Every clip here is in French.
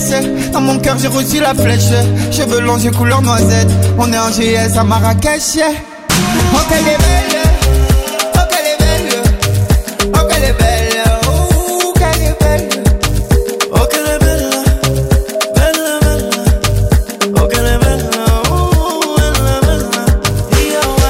laisse. Dans mon cœur j'ai reçu la flèche. Cheveux longs, yeux couleur noisette. On est en GS à Marrakech, yeah. Oh qu'elle est belle, oh qu'elle est belle, oh qu'elle est belle, oh qu'elle est belle, oh qu'elle est belle, belle, belle, oh qu'elle est belle, oh elle est belle.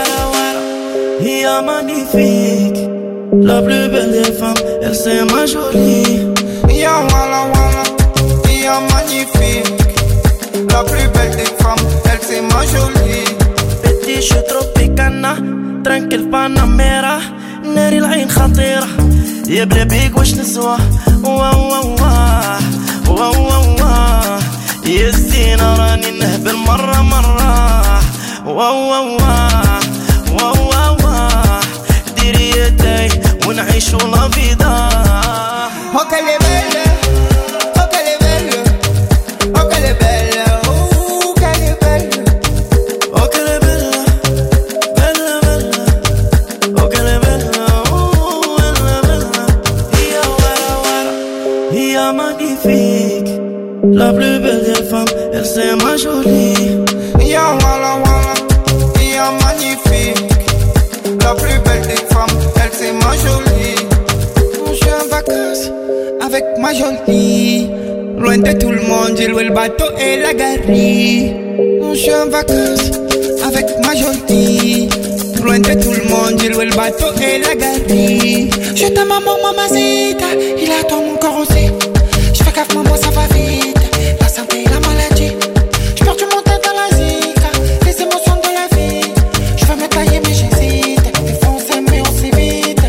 Ia magnifique, la plus belle des femmes, elle c'est ma jolie. Ia wala wala, ia magnifique, la plus belle des femmes, elle c'est ma jolie. شو تروبيكانا ترانكل باناميرا ناري العين خطيرة يا بلا بيك واش نسوى واه واه واه واه يا زينة راني نهبل مرة مرة واه واه واه واه ديري يدي ونعيشو لا فيدا Oh qu'elle est belle, oh qu'elle est belle, oh qu'elle est belle, oh qu'elle est belle, oh qu'elle est belle, belle, belle, oh qu'elle est belle, oh elle est belle. Ia wara wara, ia magnifique, la plus belle des femmes, elle c'est ma jolie. Ia wala wala, ia magnifique, la plus belle des femmes, elle c'est ma jolie. Je suis en vacances avec ma jolie. Loin de tout le monde, j'ai loué le bateau et la galerie. Je suis en vacances avec ma jolie. Loin de tout le monde, j'ai loué le bateau et la galerie. Je t'aime amour mamacita, il attend mon corps aussi. Je fais gaffe maman ça va vite, la santé et la maladie. Je perds du mon temps dans la zika, les émotions de la vie. Je veux me tailler mais j'hésite, des fois on s'aime mais on s'évite.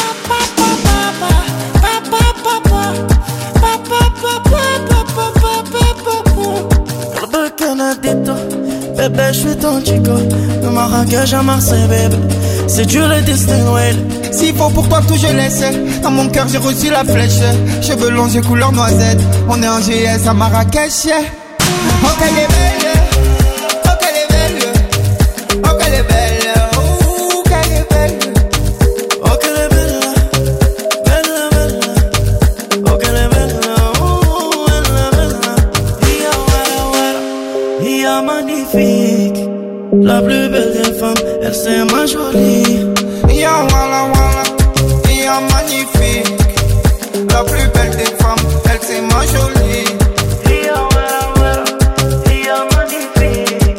Bébé, je suis ton chico. De Marrakech à Marseille, bébé. C'est dur le destin, ouais. S'il faut pour toi tout je laisse. Dans mon cœur j'ai reçu la flèche. Cheveux longs, yeux couleur noisette. On est en GS à Marrakech, yeah. Oh qu'elle est belle, oh qu'elle est belle, oh qu'elle est belle, oh qu'elle est belle, oh qu'elle est belle, belle, belle, oh qu'elle est belle, oh elle est belle. Ia wara wara, ia magnifique, la plus belle des femmes, elle c'est ma jolie. Ia wala wala, ia magnifique, la plus belle des femmes, elle c'est ma jolie. Ia wara wara, ia magnifique.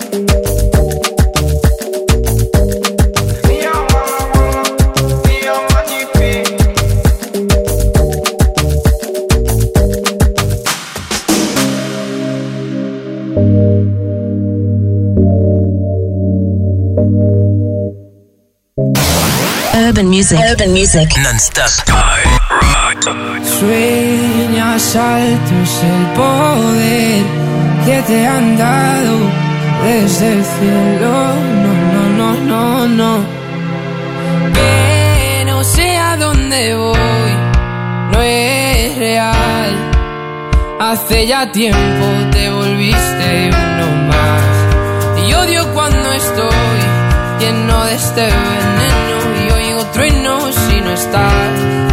Ia wala wala, ia magnifique. Urban music non-stop. Sueñas altos el poder que te han dado desde el cielo. No. Que no sé a dónde voy, no es real. Hace ya tiempo te volviste uno más. Y odio cuando estoy lleno de este veneno y oigo truenos si no estás.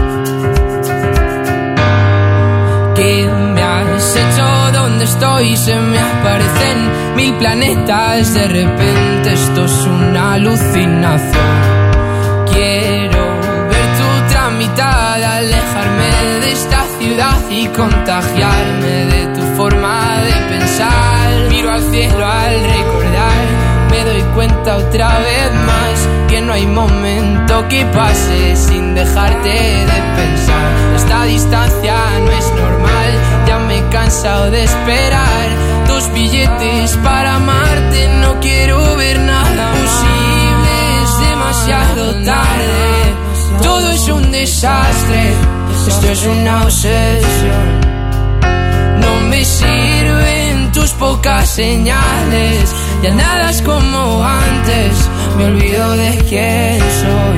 ¿Qué me has hecho? ¿Dónde estoy? Se me aparecen 1000 planetas. De repente esto es una alucinación. Quiero ver tu tramitada, alejarme de esta ciudad y contagiarme de tu forma de pensar. Miro al cielo al recordar, me doy cuenta otra vez más que no hay momento que pase sin dejarte de pensar. Esta distancia no es normal, ya me he cansado de esperar. 2 billetes para amarte, no quiero ver nada posible, es demasiado tarde. Todo es un desastre, esto es una obsesión. No me sirven tus pocas señales, ya nada es como antes, me olvido de quién soy.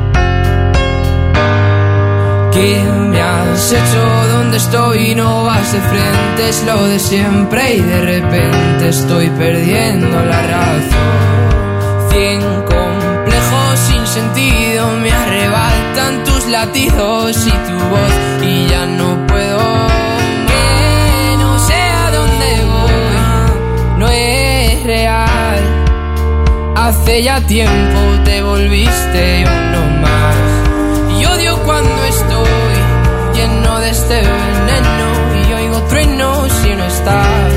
¿Qué me has hecho? ¿Dónde estoy? No vas de frente, es lo de siempre y de repente estoy perdiendo la razón. 100 complejos sin sentido me arrebatan tus latidos y tu voz y ya no puedo. Que no hace ya tiempo te volviste uno más. Y odio cuando estoy lleno de este veneno y oigo truenos si no estás.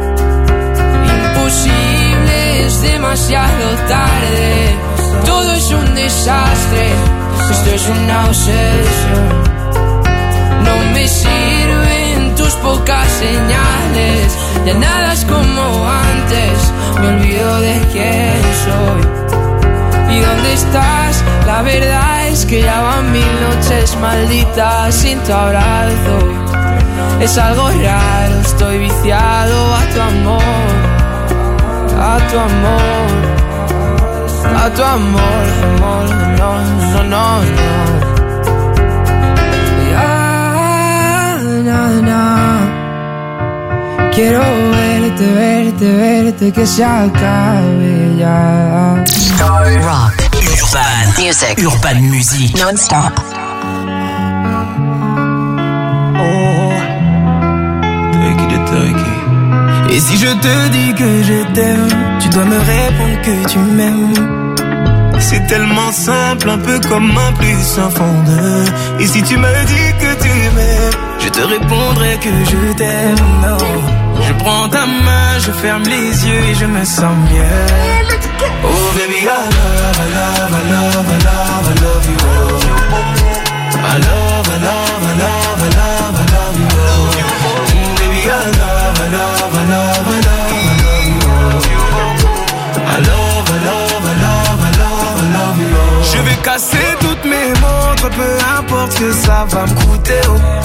Imposible, es demasiado tarde, todo es un desastre, esto es una obsesión. No me sirven tus pocas señales, ya nada es como antes, me olvido de quién soy. ¿Y dónde estás? La verdad es que ya van 1000 noches malditas sin tu abrazo. Es algo raro, estoy viciado a tu amor, a tu amor, a tu amor, amor, no, no, no, no. Quiero verte, verte, verte, que se acabe ya. Rock, Urban Music, Urban Music, non-stop. Oh, et si je te dis que je t'aime, tu dois me répondre que tu m'aimes. C'est tellement simple, un peu comme un plus un fond de. Et si tu me dis que tu m'aimes, je te répondrai que je t'aime. Non. Je prends ta main, je ferme les yeux et je me sens mieux. Oh baby, I love, I love, I love, I love, I love you. I love, I love, I love, I love, I love you. Baby, I love, I love, I love, I love, I love you. I love, I love, I love, I love, I love you. Je vais casser toutes mes montres, peu importe ce que ça va me coûter.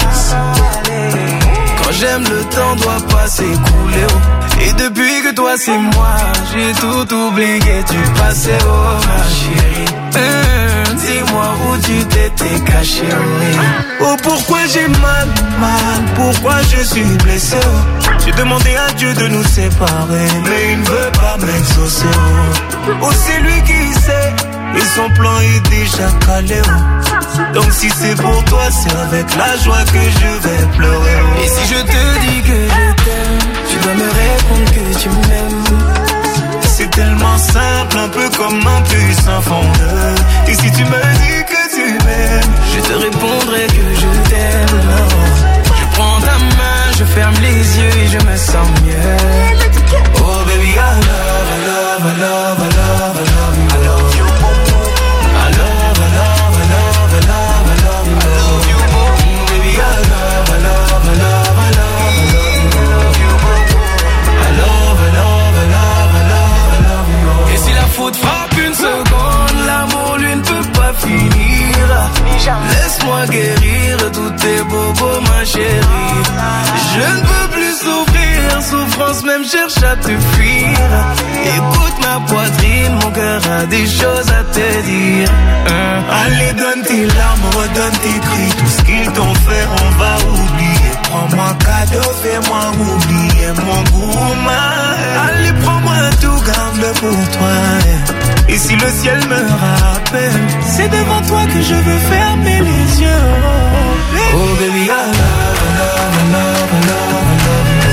Quand j'aime, le temps doit pas s'écouler. Et depuis que toi c'est moi, j'ai tout oublié du passé, oh ma chérie. Dis-moi où tu t'étais caché, oh pourquoi j'ai mal, pourquoi je suis blessé, oh. J'ai demandé à Dieu de nous séparer, mais il ne veut pas m'exaucer, oh c'est lui qui sait, et son plan est déjà calé, oh. Donc si c'est pour toi, c'est avec la joie que je vais pleurer, oh. Et si je te dis que je t'aime, tu dois me répondre que tu m'aimes. C'est tellement simple, un peu comme un puissant fondeur. Et si tu me dis que tu m'aimes, je te répondrai que je t'aime. Je prends ta main, je ferme les yeux et je me sens mieux. Oh baby, I love, I love, I love, I love, I love you. I love you. I love, I love, I love, I love, I love you. I love you. Baby, I love, I love, I love, I love, I love you. I love, I love, I love, I love. Et si la faute frappe une seconde, l'amour lui ne peut pas finir. Laisse-moi guérir tous tes bobos, ma chérie. Je ne peux plus souffrir, souffrance même cherche à te fuir. Écoute ma poitrine, mon cœur a des choses à te dire. Allez, donne tes larmes, redonne tes cris. Tout ce qu'ils t'ont fait, on va oublier. Prends-moi cadeau, fais-moi oublier mon goût. Allez, prends-moi tout, garde-le pour toi. Et si le ciel me rappelle, c'est devant toi que je veux fermer les yeux. Oh baby, I love, I love, I love, I love, I love you.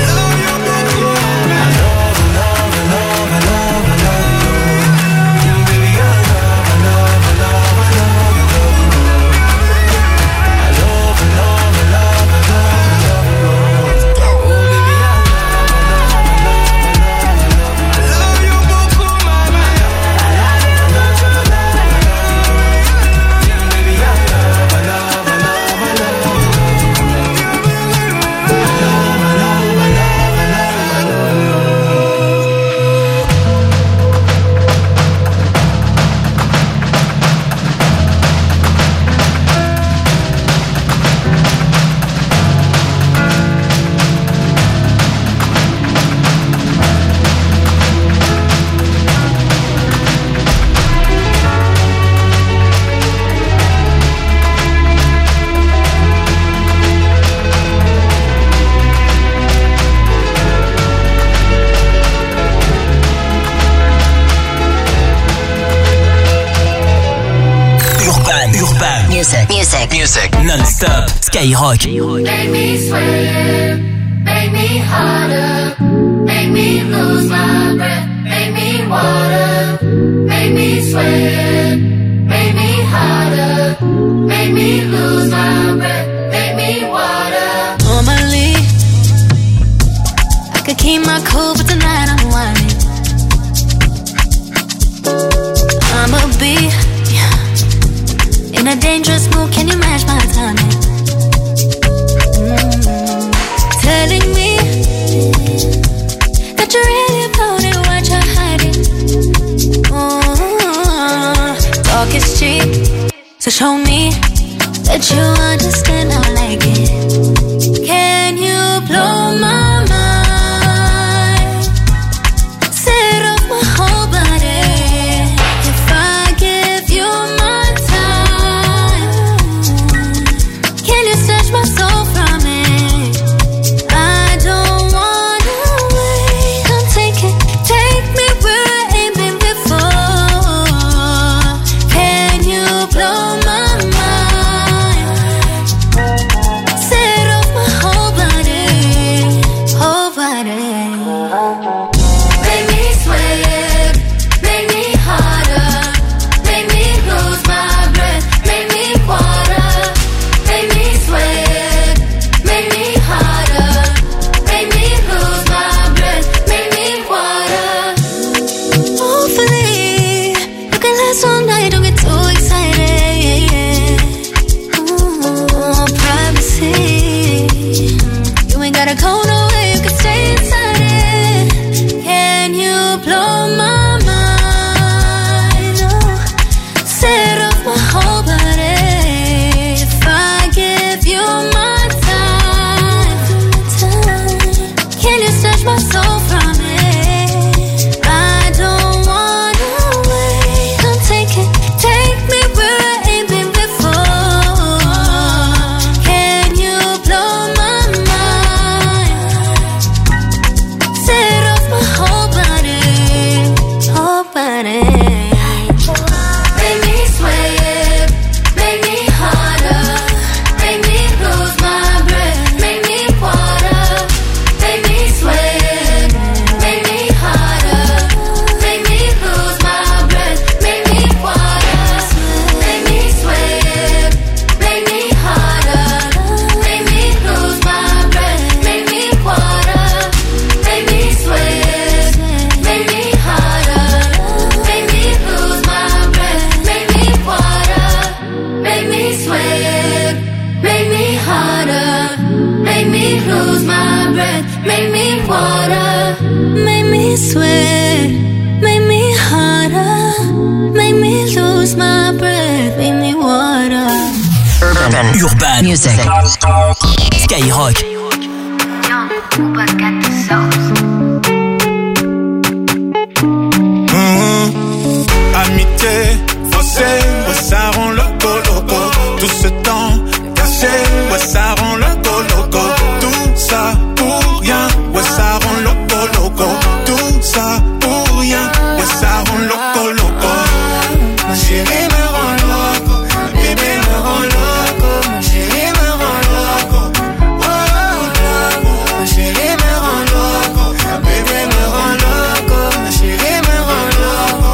I love, I love, I love, I love, I love you. Baby, I love, I love, I love, I love, I love you. I love, I love, I love, I love, I love you. Oh baby, I love, I love, I love, I love, I love you beaucoup, mama. I love you, I love, I love, I love you. Baby, I love, I love, I love, I love you. Music, non-stop, Skyrock. Make me swim, make me harder, make me lose my breath, make me water, make sweat, make me hotter, make me lose my breath, make me water. Normally, I could keep my cool, but tonight I'm whining. I'ma be in a dangerous mood, can you match my timing? Telling me that you're really about it, what you're hiding. Talk is cheap, so show me that you understand I like it. Can you blow my mind? Set off my whole body. If I give you my time, can you snatch my soul from it? I don't wanna wait. Come take me where I ain't been before. Can you blow my mind? Set off my whole body, whole body. Make me sweat, make me hotter, make me lose my breath, make me water. Make me sweat, make me hotter, make me lose my breath, make me water. Hopefully, you can last all night, don't get too excited. Ooh, privacy. You ain't gotta go nowhere, you can stay inside it. Can you blow my mind? Oh, set off my whole body. If I give you my time, can you snatch my soul from it? I don't wanna wait. Come take me where I ain't been before. Can you blow my mind? Set off my whole body, whole body. Make me sweat, make me hotter, make me lose my breath, make me water. Make me sweat, make me hotter, make me lose my breath, make me water. Make me sweat, make me hotter, make me lose my breath, make me water. Make me sweat, make me hotter, make me lose my breath, make me water. Make me sweat, make me hotter, make me lose my breath, make me water. Make me sweat, make me harder, make me lose my breath, make me water. Urban Music. Skyrock. Amitié, faussée, ouais ça rend loco loco. Tout ce temps caché, ouais ça rend loco loco. Tout ça pour rien, ouais ça rend loco loco. Tout ça pour rien, ouais ça rend loco loco. Ma chérie me rend loco, ma bébé me rend loco, ma chérie me rend loco. Oh loco, ma chérie me rend loco, ma bébé me rend loco, ma chérie me rend loco.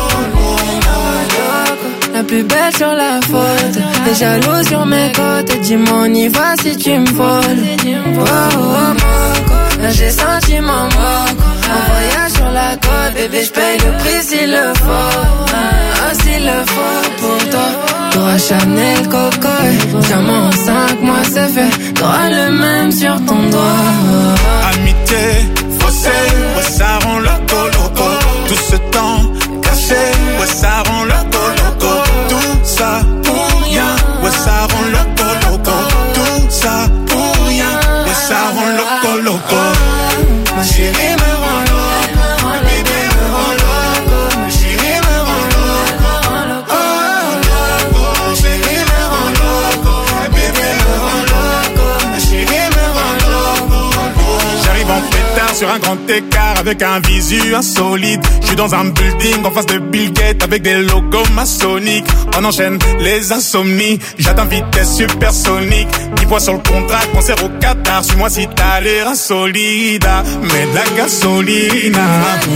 La plus belle sur la photo, les jaloux sur mes côtes. Dis-moi on y va si tu me voles. Oh, moco, là j'ai senti mon moco. En voyage sur la côte, bébé j'paye le prix s'il le faut. S'il le faut pour toi. T'auras Chanel, Coco, diamant en 5 mois c'est fait. T'auras le même sur ton doigt. Amitié, faussée, ouais ça rend loco loco. Tout ce temps caché, ouais ça rend loco loco. Tout ça pour rien, ouais ça rend loco loco. Tout ça pour rien, ouais ça rend loco loco. Ma chérie me rend loco, ma bébé me rend loco, ma chérie me rend loco. Oh loco, ma chérie me rend loco, ma bébé me rend loco, ma chérie me rend loco. J'arrive en pétard sur un grand écart avec un visu insolite. Je suis dans un building en face de Bill Gates avec des logos maçonniques. On enchaîne les insomnies, j'atteins vitesse supersonique. 10 fois sur le contrat, concert au Qatar. Suis-moi si t'as l'air insolide. Mais de la gasolina,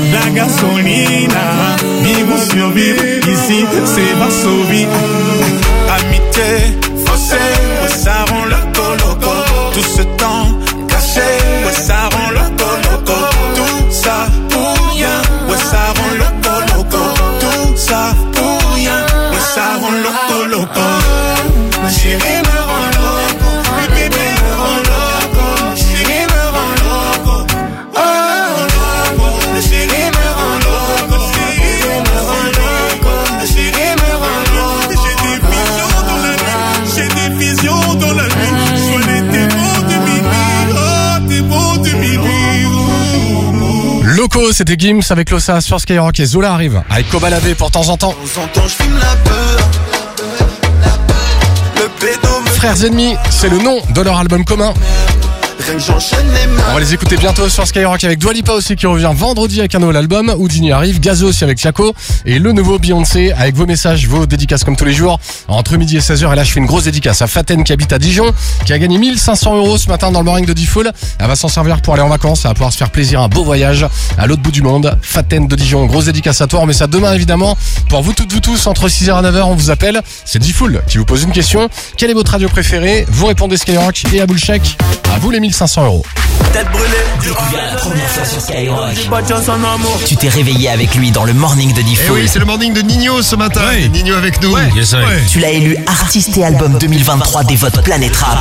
vivre survivre, ici c'est Varsovie. Amitié, faussé, ouais ça rend loco. Tout ce temps caché, ouais ça rend loco. Tout ça pour rien, ouais ça rend loco. Tout ça pour rien, ouais ça rend loco. Ma chérie me rend loco, le bébé me rend loco. Ma chérie me rend loco, oh loco. La chérie me rend loco, la chérie me rend loco. La chérie me rend loco. J'ai des visions dans la nuit, je vois les démons de Mimi, oh démons de Mimi. Loco, c'était Gims avec Lossa sur Skyrock et Zola arrive avec Kobalade pour temps en temps. Je fume la peur. Le pédo me Frères ennemis, c'est le nom de leur album commun. j'enchaîne les mains. On va les écouter bientôt sur Skyrock avec Dua Lipa aussi qui revient vendredi avec un nouvel album. Houdini arrive, Gazo aussi avec Chaco et le nouveau Beyoncé avec vos messages, vos dédicaces comme tous les jours entre midi et 16h. Et là je fais une grosse dédicace à Faten qui habite à Dijon, qui a gagné 1500 € ce matin dans le morning de Diffoul. Elle va s'en servir pour aller en vacances, elle va pouvoir se faire plaisir, un beau voyage à l'autre bout du monde. Faten de Dijon, grosse dédicace à toi. On met ça demain évidemment. Pour vous toutes, vous tous, entre 6h et 9h on vous appelle. C'est Diffoul qui vous pose une question. Quelle est votre radio préférée? Vous répondez Skyrock et à Bullcheck. À vous les 1500 €. Tête brûlée. Découvert la première fois sur Skyrock. Tu t'es réveillé avec lui dans le morning de Eh Diffoul. oui, c'est le morning de Nino ce matin. Ouais. Nino avec nous. Ouais. Yes, ouais. Tu l'as élu artiste et album 2023 des votes Planète Rap.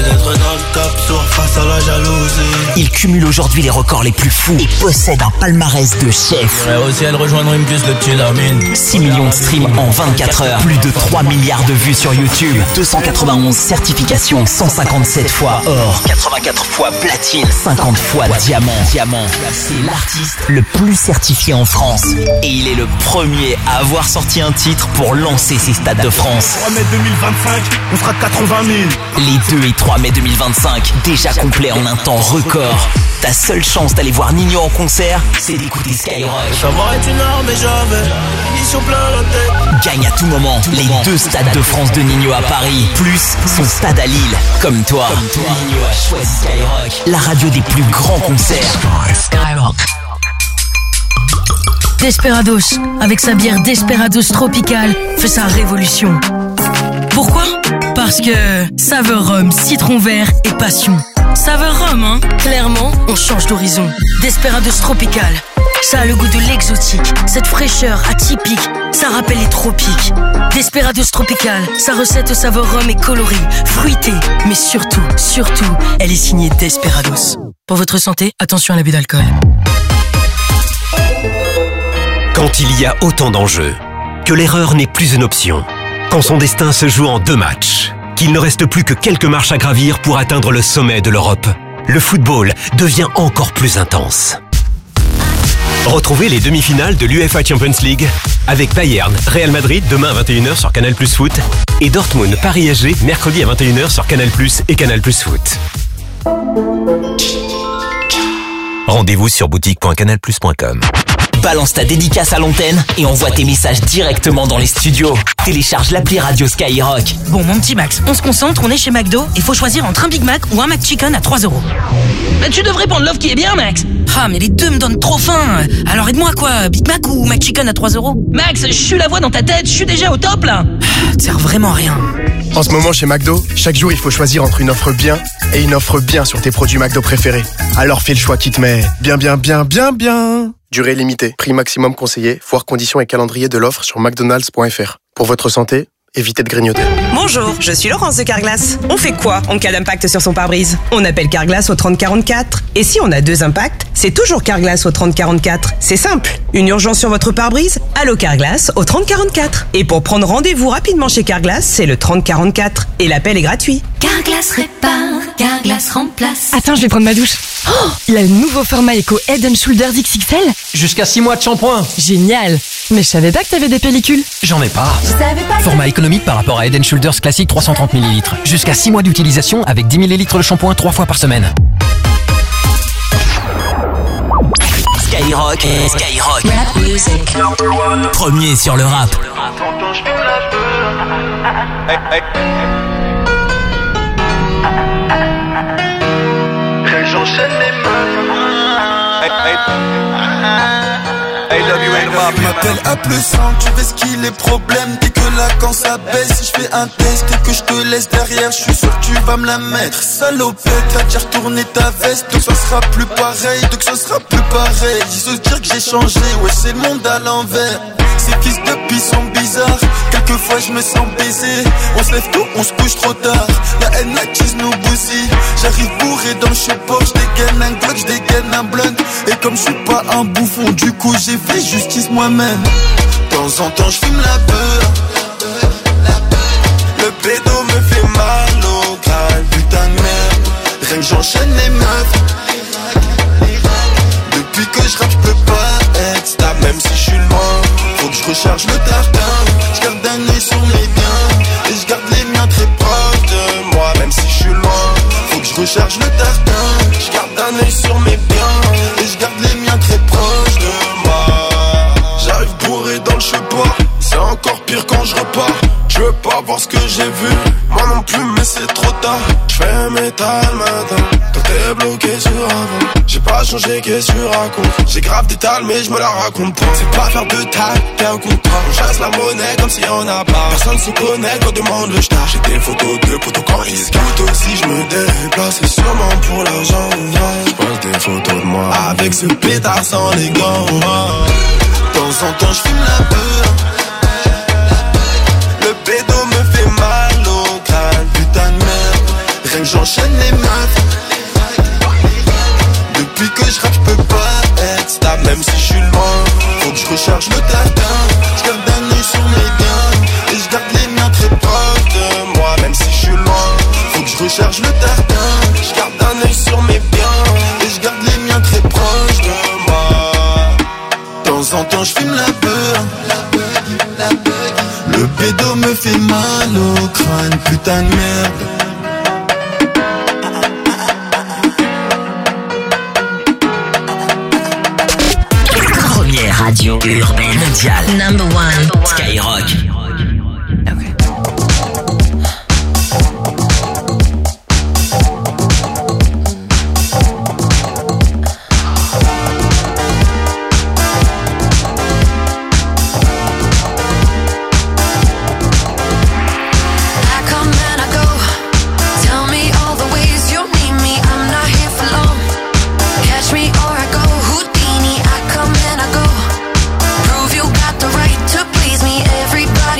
Il cumule aujourd'hui les records les plus fous et possède un palmarès de chef. Aussi, elle rejoindra une plus de petits Lamine. 6 millions de streams en 24 heures, plus de 3 milliards de vues sur YouTube, 291 certifications, 157 fois or, 84 fois platine, 50 fois diamant. C'est l'artiste le plus certifié en France. Et il est le premier à avoir sorti un titre pour lancer ses stades de France. 3 mai 2025, on sera 80 000. Les 2 et 3 mai 2025, déjà complet en un temps record. Ta seule chance d'aller voir Nino en concert, c'est d'écouter Skyrock. Savoir est une arme et j'avais mission plein la tête. Gagne à tout moment les 2 stades de France de Nino à Paris, plus son stade à Lille. Comme toi, Nino a choisi Skyrock, la radio des plus grands concerts. Skyrock. Desperados, avec sa bière Desperados Tropical, fait sa révolution. Pourquoi? Parce que saveur rhum, citron vert et passion. Saveur rhum, hein? Clairement, on change d'horizon. Desperados Tropical, ça a le goût de l'exotique, cette fraîcheur atypique, ça rappelle les tropiques. Desperados Tropical, sa recette saveur rhum est colorée, fruitée, mais surtout, elle est signée Desperados. Pour votre santé, attention à l'abus d'alcool. Quand il y a autant d'enjeux, que l'erreur n'est plus une option, quand son destin se joue en 2 matchs, qu'il ne reste plus que quelques marches à gravir pour atteindre le sommet de l'Europe, le football devient encore plus intense. Retrouvez les demi-finales de l'UEFA Champions League avec Bayern, Real Madrid demain à 21h sur Canal+ Foot et Dortmund, Paris SG mercredi à 21h sur Canal+ et Canal+ Foot. Rendez-vous sur boutique.canalplus.com. Balance ta dédicace à l'antenne et envoie tes messages directement dans les studios. Télécharge l'appli Radio Skyrock. Bon, mon petit Max, on se concentre, on est chez McDo, il faut choisir entre un Big Mac ou un McChicken à 3 €. Mais tu devrais prendre l'offre qui est bien, Max. Ah, mais les deux me donnent trop faim. Alors aide-moi, quoi, Big Mac ou McChicken à 3 €? Max, je suis la voix dans ta tête, je suis déjà au top, là. Ça sert vraiment à rien. En ce moment, chez McDo, chaque jour, il faut choisir entre une offre bien et une offre bien sur tes produits McDo préférés. Alors fais le choix qui te met bien. Durée limitée, prix maximum conseillé, voir conditions et calendrier de l'offre sur mcdonalds.fr. Pour votre santé, évitez de grignoter. Bonjour, je suis Laurence de Carglass. On fait quoi en cas d'impact sur son pare-brise? On appelle Carglass au 3044. Et si on a 2 impacts, c'est toujours Carglass au 3044. C'est simple. Une urgence sur votre pare-brise? Allô Carglass au 3044. Et pour prendre rendez-vous rapidement chez Carglass, c'est le 3044. Et l'appel est gratuit. Carglass répare, Carglass remplace. Attends, je vais prendre ma douche. Oh, il a le nouveau format Eco Head & Shoulders XXL. Jusqu'à 6 mois de shampoing. Génial. Mais je savais pas que t'avais des pellicules. J'en ai pas. Je savais pas. Format économique par rapport à Head & Shoulders classique 330 ml. Jusqu'à 6 mois d'utilisation avec 10 ml de shampoing 3 fois par semaine. Skyrock. Rap music. Premier sur le rap. J'enchaîne les Il m'appelle à plus 100, tu veux ce qu'il est problème. Dès que la quand ça baisse, si je fais un test et que je te laisse derrière, je suis sûr que tu vas me la mettre. Salopette, t'as déjà retourné ta veste, donc ça sera plus pareil, donc ça sera plus pareil. Ils se dire que j'ai changé, ouais c'est le monde à l'envers. Ces fils de pis sont bizarres, quelquefois je me sens baisé. On se lève tôt, on se couche trop tard. La haine attise nous bousille. J'arrive bourré dans le chepot, je dégaine un Glock, je dégaine un blunt. Et comme je suis pas un bouffon, du coup j'ai fait justice moi-même. De temps en temps je fume la peur. Le pédo me fait mal au crâne, putain de merde. Rien que j'enchaîne les meufs. Depuis que je rappe, je peux pas être stable, même si je suis loin. Faut que je recharge le tartin. Je garde un œil sur mes biens et je garde les miens très proches de moi, même si je suis loin. Faut que je recharge le tartin. Je garde un œil sur mes biens et je garde les miens très proches de moi. J'arrive bourré dans le chemin, c'est encore pire quand je repars. Je veux pas voir ce que j'ai vu, moi non plus mais c'est trop tard. Je fais métal matin, toi t'es bloqué sur avant. J'ai pas changé, qu'est-ce que tu racontes? J'ai grave des tales mais je me la raconte pas. C'est pas faire de taille, t'es un contrat. On chasse la monnaie comme si on a pas. Personne se connaît quand demande le star. J'ai des photos de potos quand ils se scoutent. Aussi je me déplace, c'est sûrement pour l'argent. Je pose des photos de moi avec ce pétard sans les gants. De temps en temps je fume la peur. Le pédo me fait mal au crâne, putain de merde. Rien que j'enchaîne les meufs. Depuis que je rappe, je peux pas être stable, même si je suis loin. Faut que je recharge le tartin. Je garde un œil sur mes biens et je garde les miens très proches de moi, même si je suis loin. Faut que je recharge le tartin. Je garde un œil sur mes biens et je garde les miens très proches de moi. De temps en temps, je fume la peur. Le pédo me fait mal au crâne, putain de merde. Première radio urbaine mondiale. Number one. Skyrock. Everybody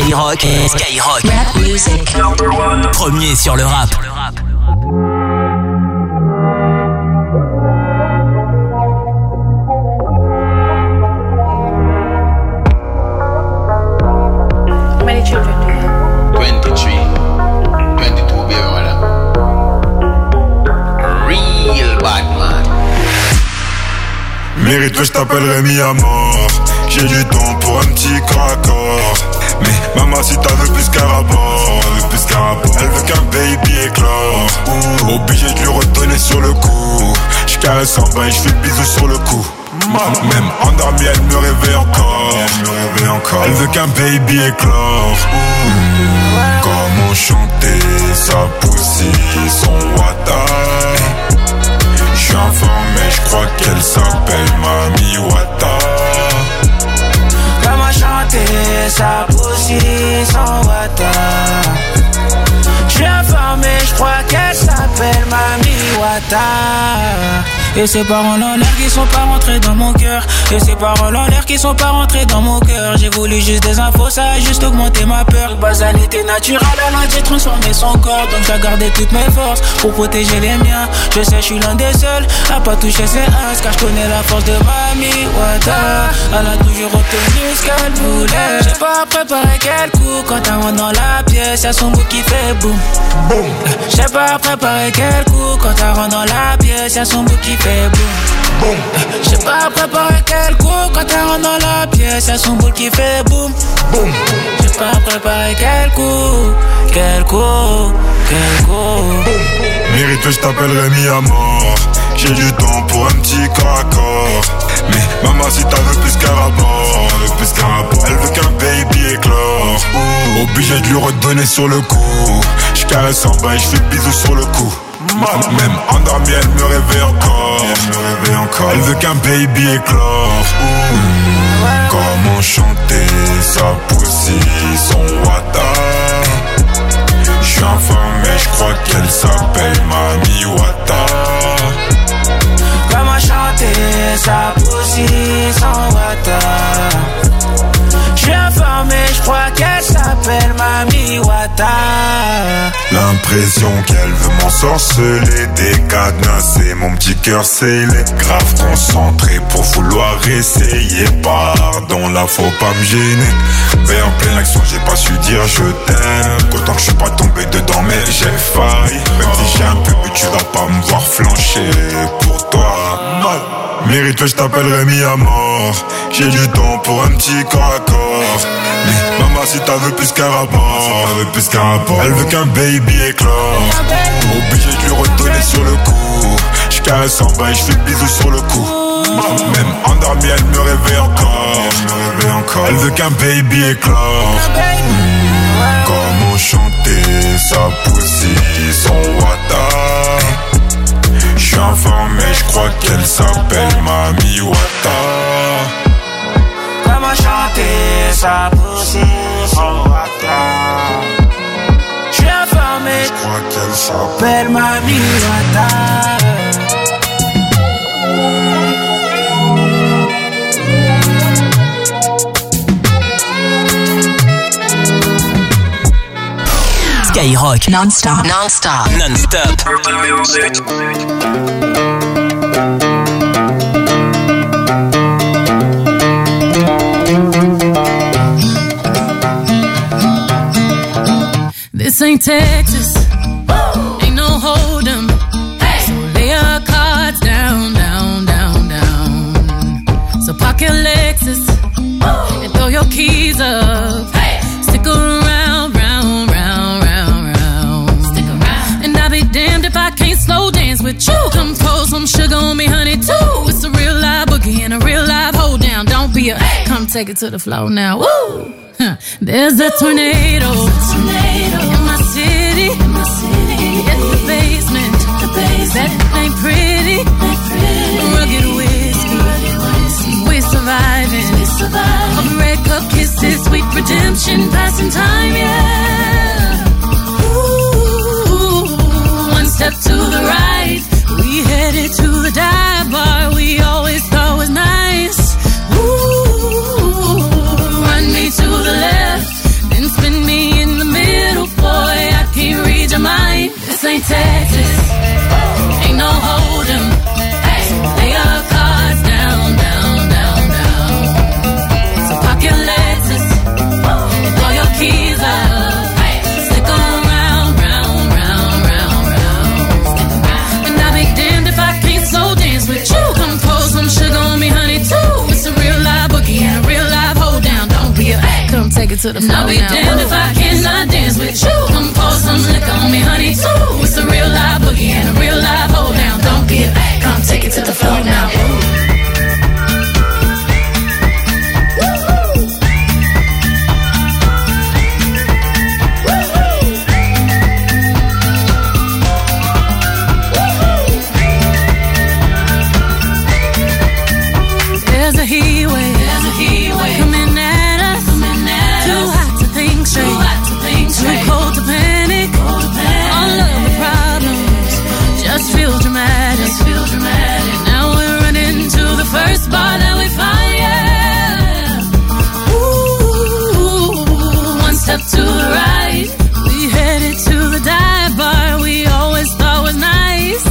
Skyrock. Rap music. Premier sur le rap. How many children do you have? 23. 22, baby, voilà. Real bad man. Mérite que je t'appellerai mis à mort. J'ai du temps pour un petit craccord. Mais maman si t'as veux plus qu'un rapport. Elle veut qu'un baby éclore. Obligé de lui redonner sur le coup. J'caresse en bas et j'fais le bisou sur le cou. Même endormie elle me réveille encore. Elle veut qu'un baby éclore. Comment chanter sa pussy, son wata. J'suis informé, j'crois qu'elle s'appelle Mami Wata. Comment chanter sa pussy, son wata. J'suis informé, j'crois qu'elle s'appelle Mami Wata. Et ces paroles en l'air qui sont pas rentrées dans mon cœur. Et ces paroles en l'air qui sont pas rentrées dans mon cœur. J'ai voulu juste des infos, ça a juste augmenté ma peur. Basalité naturelle, elle a dû transformer son corps. Donc j'ai gardé toutes mes forces pour protéger les miens. Je sais, je suis l'un des seuls à pas toucher ses uns. Car je connais la force de Mami Wata. Elle a toujours obtenu ce qu'elle voulait. J'ai pas préparé quel coup. Quand elle rentre dans la pièce, y'a son bout qui fait boum. J'ai pas préparé quel coup. Quand elle rentre dans la pièce, y'a son bout qui fait boum. J'ai pas préparé quel coup. Quand elle rentre dans la pièce, y'a son boule qui fait boum. J'ai pas préparé quel coup. Mérite que je t'appellerai mis à mort. J'ai du temps pour un petit craccord. Mais maman si t'as veux plus qu'un rapport. Elle veut qu'un baby éclore. Obligé de lui redonner sur le coup. J'caresse en bas et j'fais le bisou sur le cou. Même endormie elle me réveille encore. Elle veut qu'un baby éclore. Comment chanter sa pussy, son wata. J'suis informé, j'crois qu'elle s'appelle Mami Wata. Comment chanter sa pussy, son wata. J'suis informé, j'crois qu'elle s'appelle Mami Wata. L'impression qu'elle veut m'ensorceler, décadenasser mon petit cœur scellé. Grave concentré pour vouloir essayer. Pardon, là faut pas me gêner. Mais en pleine action j'ai pas su dire je t'aime. Autant que je suis pas tombé dedans mais j'ai failli. Même si j'ai un peu bu tu vas pas me voir flancher pour toi. Mérite que je t'appellerai mis à mort. J'ai du temps pour un petit corps à corps. Mais maman si t'as veux plus qu'un rapport. Elle veut qu'un baby éclore. Obligé de lui redonner sur le coup. J'caresse en bas et j'fais le bisou sur le cou. Même endormie elle me réveille encore. Elle veut qu'un baby éclore. Comment chanter sa pussy, son wata. J'suis informé, j'crois qu'elle s'appelle Mami Wata. Comment chanter sa pussy, son wata. J'suis informé, j'crois qu'elle s'appelle Mami Wata. Skyrock Non-stop. This ain't Texas, ain't no hold'em. So lay your cards down, down, down, down. So park your Lexus and throw your keys up. Stick around, round, round, round, round. Stick around. And I'll be damned if I can't slow dance with you. Come pour some sugar on me, honey, too. It's a real live boogie and a real live hold down. Don't be a come take it to the floor now. Woo! There's a tornado in my city. It's the basement. That ain't pretty. Rugged whiskey. We're surviving. Of red cup kisses, sweet redemption, passing time, yeah. Ooh, one step to the right, we headed to the dive bar we always thought was nice. Ooh, run me to the left, then spin take it to the floor now. I'll be damned if I cannot dance with you. Come pour some liquor on me, honey, too. It's a real live boogie and a real live hold down. Don't be a back, come take it to the floor now. There's a heat wave coming at us. Too hot to think straight, too cold to panic. All of the problems just feel dramatic. Now we're running to the first bar that we find. Yeah. Ooh, one step to the right, we headed to the dive bar we always thought was nice.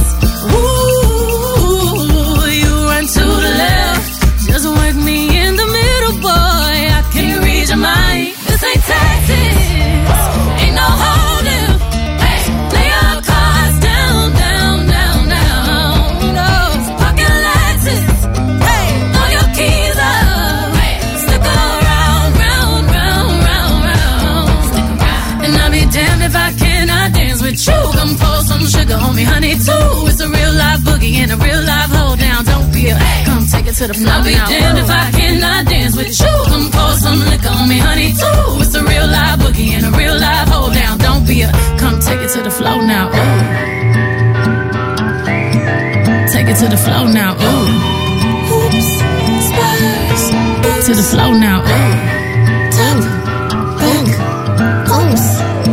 Ooh, you run to the left. Just work me in the middle, boy. I can read your mind. This ain't Texas, ain't no holding. Hey, lay your cards down, down, down, down. Those pocket Lexus, hey, throw your keys up. Hey, stick around, round, round, round, round. Stick around. And I'll be damned if I cannot dance with you. Come pour some sugar on me, honey, too. It's a real live boogie and a real live hold down. Don't be a come take it to the floor. I'll be damned if I cannot dance with you. Come pour some liquor on me, honey, too. It's a real live boogie and a real live hold down. Don't be a come take it to the floor now. Ooh. Take it to the floor now. Ooh. Oops. Spurs. To the floor now. Ooh. Top. Back. Oops.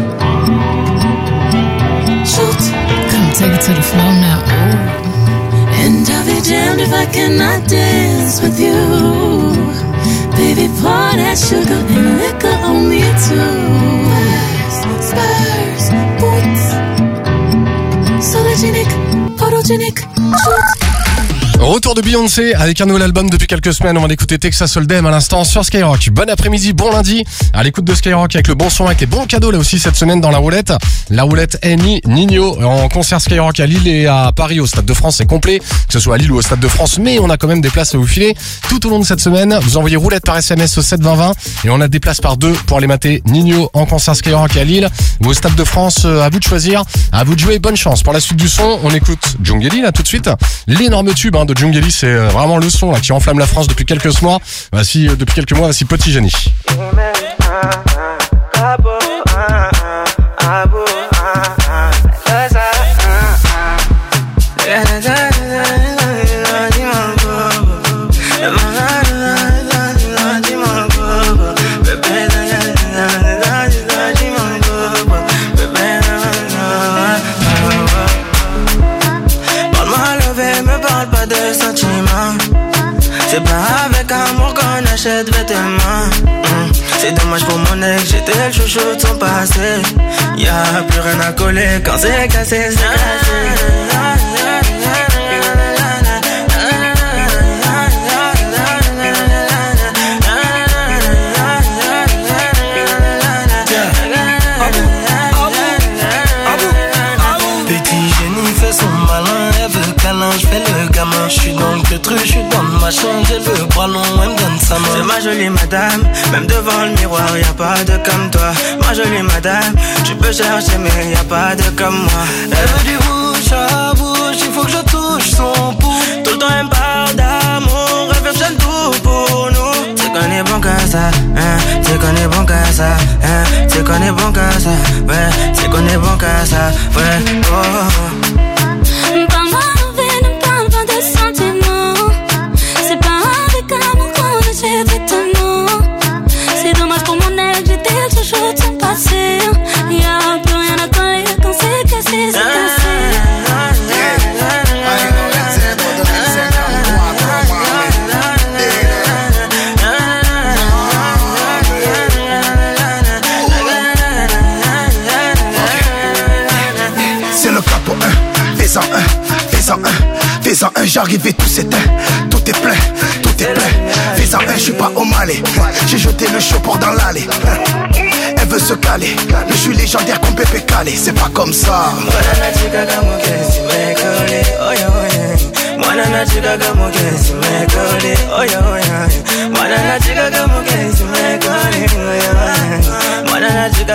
Shoot. Come take it to the floor now. Ooh. And I'll be damned if I cannot dance with you. Baby, pour that sugar and liquor on me too. Spurs, boots, sologenic, photogenic, shoot. Retour de Beyoncé avec un nouvel album depuis quelques semaines. On va l'écouter Texas Hold'em à l'instant sur Skyrock. Bon après-midi, bon lundi à l'écoute de Skyrock avec le bon son, avec les bons cadeaux là aussi cette semaine dans la roulette. La roulette Annie Nino en concert Skyrock à Lille et à Paris au Stade de France, c'est complet, que ce soit à Lille ou au Stade de France, mais on a quand même des places à vous filer tout au long de cette semaine. Vous envoyez roulette par SMS au 72020 et on a des places par deux pour aller mater Nino en concert Skyrock à Lille ou au Stade de France. À vous de choisir, à vous de jouer. Bonne chance pour la suite du son. On écoute Djungeli là tout de suite, l'énorme tube de Djungeli, c'est vraiment le son là qui enflamme la France depuis quelques mois. Voici Petit Génie. C'est pas avec amour qu'on achète vêtements. C'est dommage pour mon ex, j'étais le chouchou de son passé. Y'a plus rien à coller quand c'est cassé, c'est cassé. Je fais le gamin, je suis dans le truc, je suis dans le machin, j'ai le bras long, elle me donne sa main. C'est ma jolie madame, même devant le miroir, y'a pas de comme toi. Ma jolie madame, tu peux chercher mais y'a pas de comme moi. Elle veut du bouche à bouche, il faut que je touche son pouls. Tout le temps elle me parle d'amour, elle fait tout pour nous. C'est qu'on est bon qu'à ça, hein, c'est qu'on est bon qu'à ça, hein, c'est qu'on est bon qu'à ça, ouais, c'est qu'on est bon qu'à ça, ouais, oh. C'est pas avec amour qu'on achète vêtements. C'est dommage pour mon ex, j'étais le chouchou de son passé. Y'a plus rien à coller quand c'est cassé, c'est cassé. C'est le capo 1, fais-en un, fais-en un. Fais-en un, j'arrive et tout s'éteint. Tout est plein, tout est plein. Fais-en un, je suis pas au Malais. J'ai jeté le chaud pour dans l'allée. Elle veut se caler, mais je suis légendaire comme Pépé Calé. C'est pas comme ça.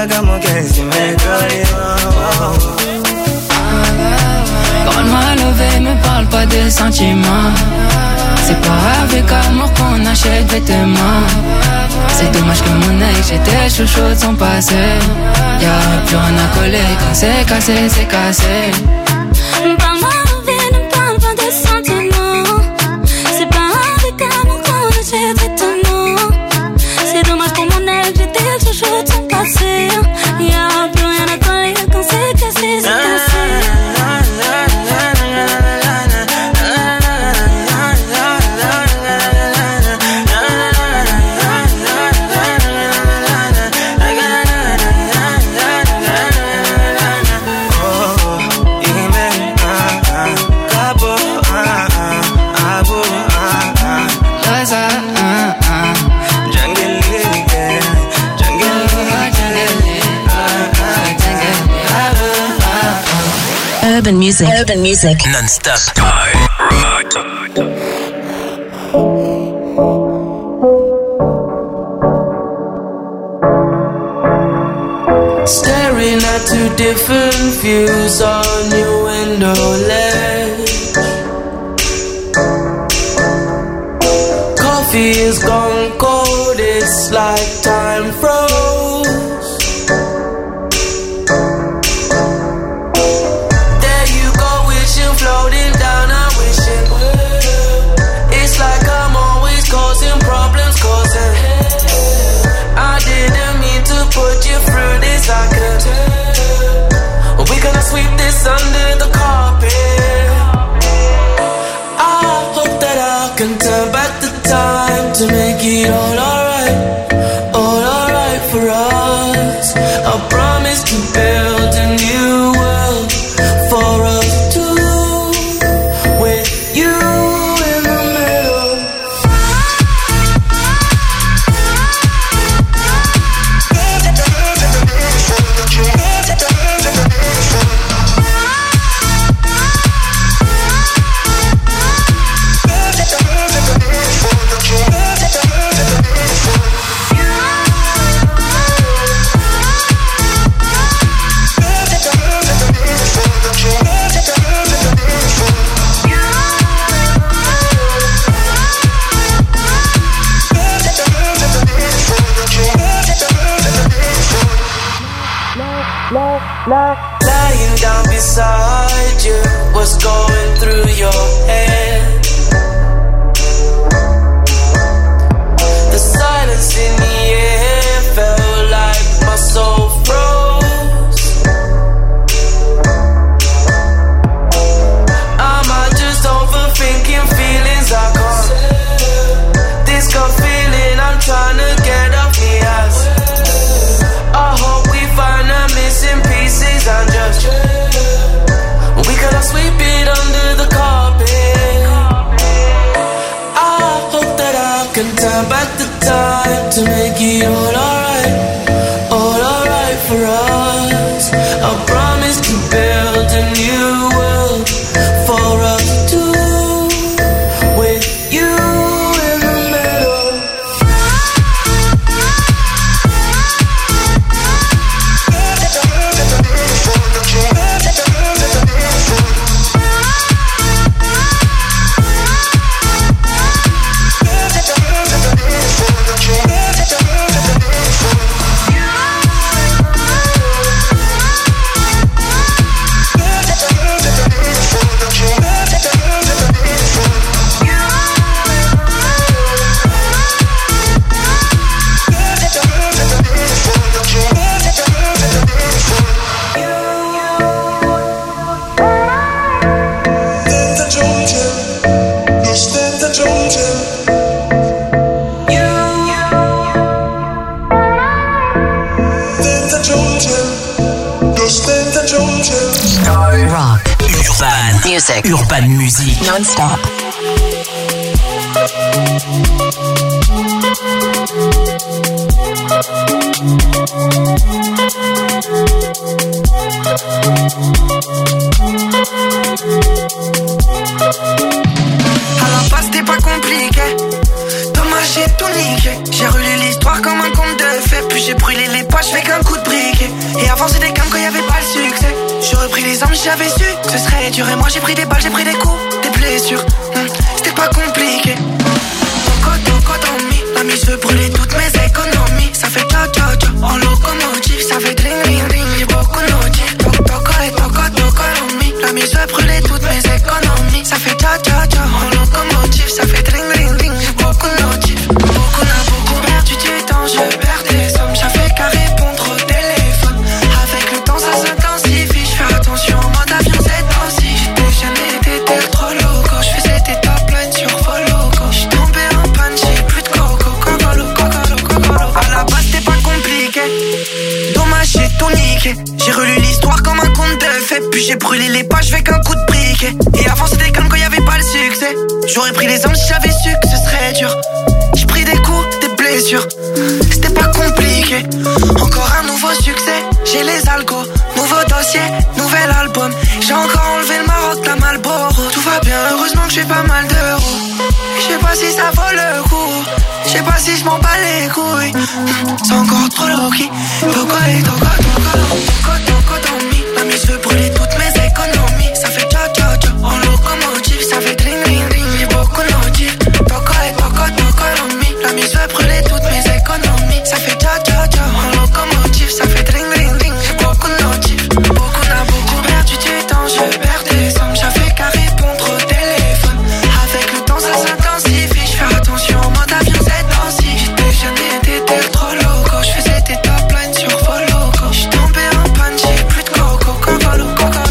como que si me Parle-moi levé, me parle pas de sentiments. C'est pas avec amour qu'on achète vêtements. C'est dommage que mon œil, j'étais chouchou de son passé. Y'a plus rien à coller, quand c'est cassé, c'est cassé. Parle-moi levé, ne parle pas de sentiments. C'est pas avec amour qu'on achète vêtements. C'est dommage pour mon œil, j'étais chouchou de son passé. Y'a plus rien à coller, quand c'est cassé, c'est cassé. Urban music. Non-stop. Staring at two different views on your window ledge. Coffee is gone cold, it's like time froze. Floating down, I wish it would. It's like I'm always causing problems, causing. I didn't mean to put you through this, I could tell. We gonna sweep this under the carpet. I hope that I can turn back the time to make it all alright for us. I promise to build a new world for us. Lying down beside you, what's going through your head? The silence in the air felt like my soul froze. Am I just overthinking feelings I can't? This gut feeling I'm trying to get off the ass. I hope we find the missing pieces and just we gonna sweep it under the carpet. I hope that I can turn back the time to make it all alright for us. I promise to build a new world for us two, with you in the middle. Rock. Urban music. Non-stop. À la base, c'était pas compliqué. Dommage, j'ai tout niqué. niqué. J'ai relé l'histoire comme un conte de fées. Puis j'ai brûlé les poches avec un coup de briquet. Et avant c'était calme quand y'avait pas le succès. J'aurais pris les armes si j'avais su que ce serait dur. Et moi j'ai pris des balles, j'ai pris des coups, des blessures. C'était pas compliqué. Toco dans mi, la mise veut brûler toutes mes économies. Ça fait tcha tcha tcha en locomotive. Ça fait dring dring dring, j'ai beaucoup de notifs. Toco dans mi, la mise veut brûler toutes mes économies. Ça fait tcha tcha tcha en locomotive. Ça fait dring dring dring, j'ai beaucoup de notifs. Beaucoup perdu du temps, je perds des sommes. Ça fait qu'à répondre au téléphone. Avec le temps ça s'intensifie. Je fais attention en mode avion cette temps-ci. J'étais jeune et t'étais trop loco. Je faisais tes top lines sur Voloco. J'suis tombé en panne, j'ai plus de coco. Cocolo. À la base c'était pas compliqué. Dommage j'ai tout niqué. J'ai relu l'histoire comme un conte de fées. Puis j'ai brûlé les pages avec un coup de briquet. Et avant c'était calme quand y'avait pas le succès. J'aurais pris les armes si j'avais su que ce serait dur. J'ai pris des coups, des blessures. C'était pas compliqué. Encore un nouveau succès. J'ai les algos, nouveau dossier, nouvel album. J'ai encore enlevé le Maroc, la Malboro. Tout va bien, heureusement que j'ai pas mal d'euros. Je sais pas si ça vaut le coup. Je sais pas si je m'en bats les couilles. C'est encore trop low-key. Toco dans mi. La mise veut brûler toutes mes économies. Ça fait tcha tcha tcha en locomotive. Ça fait dring dring dring, j'ai beaucoup de notifs. Toco dans mi. La mise veut brûler toutes mes économies. Ça fait tcha tcha tcha en locomotive. Ça fait dring dring dring, j'ai beaucoup de notifs. Beaucoup perdu du temps, je perds des sommes. Ça fait qu'à répondre au téléphone. Avec le temps ça s'intensifie. Je fais attention en mode avion cette temps-ci. J'étais jeune et t'étais trop loco. Je faisais tes top lines sur Voloco. J'suis tombé en panne, j'ai plus de coco. Cocolo.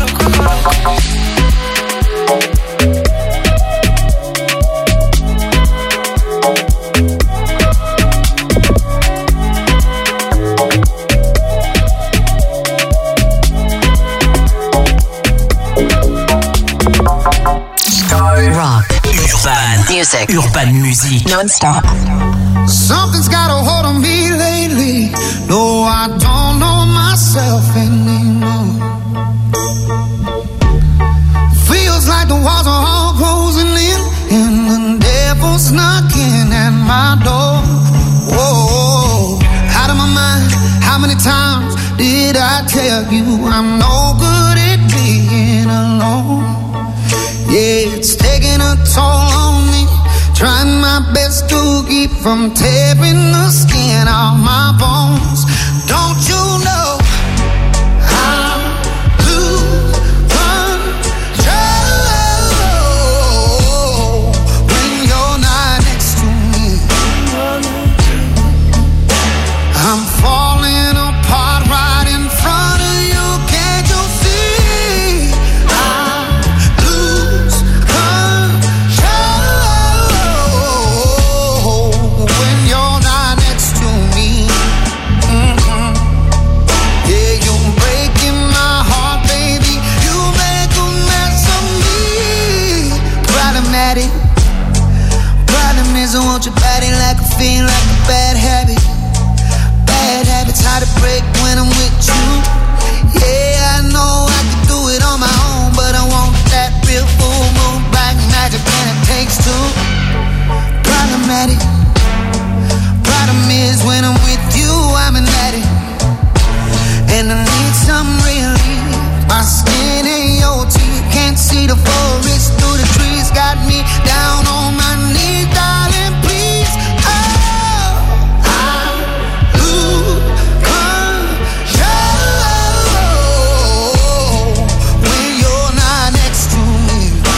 Rock, urban music, non-stop. Something's got a hold on me lately. No, I don't know myself anymore. Feels like the walls are all closing in, and the devil's knocking at my door. Whoa, out of my mind. How many times did I tell you I'm no good at being alone? Yeah, it's taking a toll on me. Trying my best to keep from tearing the skin off my bones. Don't you know I lose control when you're not next to me? I'm falling apart right in front of you. Can't you see? I lose control when you're not next to me. Yeah, you're breaking my heart, baby. You make a mess of me. Problematic. Problem is I want your body like a fiend, like a bad habit. Bad habits hard to break when I'm with you. Yeah, I know I can do it on my own, but I want that real full moon black magic, and it takes two. Problematic. Problem is when I'm with you, I'm an addict, and I need some relief. My skin ain't your teeth, can't see the forest through the trees. Got me down on my knees, darling, please. Oh, I lose control when you're not next to me.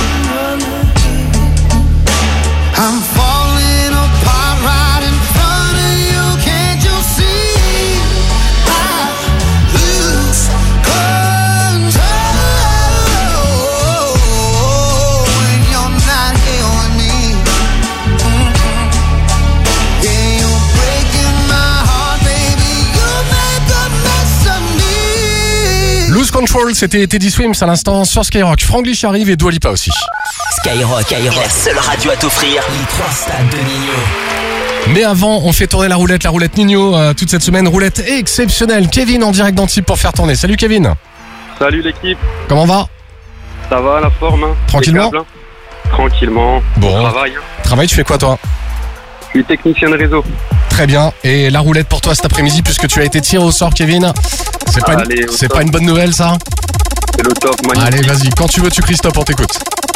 I'm falling apart right in front of you. Can't you see? I lose control when you're not here with me. Yeah, you're breaking my heart, baby. You make a mess of me. Lose Control, c'était Teddy Swims à l'instant sur Skyrock. Franglish arrive et Dua Lipa aussi. Skyrock, la seule radio à t'offrir les 3 stades de Nino. Mais avant, on fait tourner la roulette Nino toute cette semaine. Roulette exceptionnelle. Kevin en direct d'Antibes pour faire tourner. Salut Kevin. Salut l'équipe. Comment va? Ça va, la forme hein. Tranquillement. Impeccable, hein. Tranquillement. Bon. Travail. Travail, tu fais quoi toi? suis technicien de réseau. Très bien. Et la roulette pour toi cet après-midi, puisque tu as été tiré au sort, Kevin. C'est pas une bonne nouvelle, ça? C'est le top, magnifique. Allez, vas-y. Quand tu veux, tu cries stop, on t'écoute.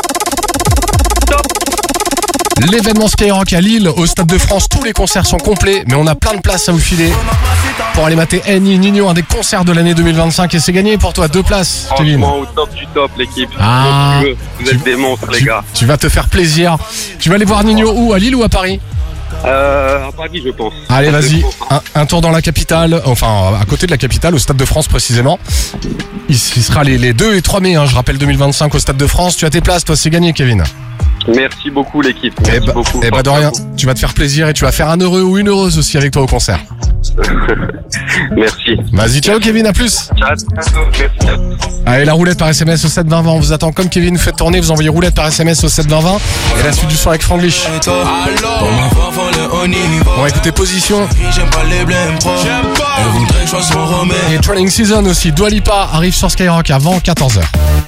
L'événement Skyrock à Lille, au Stade de France, tous les concerts sont complets, mais on a plein de places à vous filer pour aller mater Nino, un des concerts de l'année 2025, et c'est gagné pour toi, 2 places, Kevin. Franchement, au top du top, l'équipe. Ah, vous êtes des monstres, les gars. Tu vas te faire plaisir. Tu vas aller voir Nino où? À Lille ou à Paris? À Paris, je pense. Allez, vas-y, un tour dans la capitale, enfin à côté de la capitale, au Stade de France précisément. Il sera les 2 et 3 mai, je rappelle, 2025 au Stade de France. Tu as tes places, toi, c'est gagné, Kevin. Merci beaucoup, l'équipe. Merci beaucoup. Eh bah de rien, tu vas te faire plaisir et tu vas faire un heureux ou une heureuse aussi avec toi au concert. Merci. Vas-y, ciao Kevin, à plus. Ciao, merci. Allez, la roulette par SMS au 7 20 20, on vous attend comme Kevin, vous faites tourner, vous envoyez roulette par SMS au 7 20 20. Et la suite du son avec Franglish. On va écouter Position. Et Training Season aussi, Dua Lipa arrive sur Skyrock avant 14h.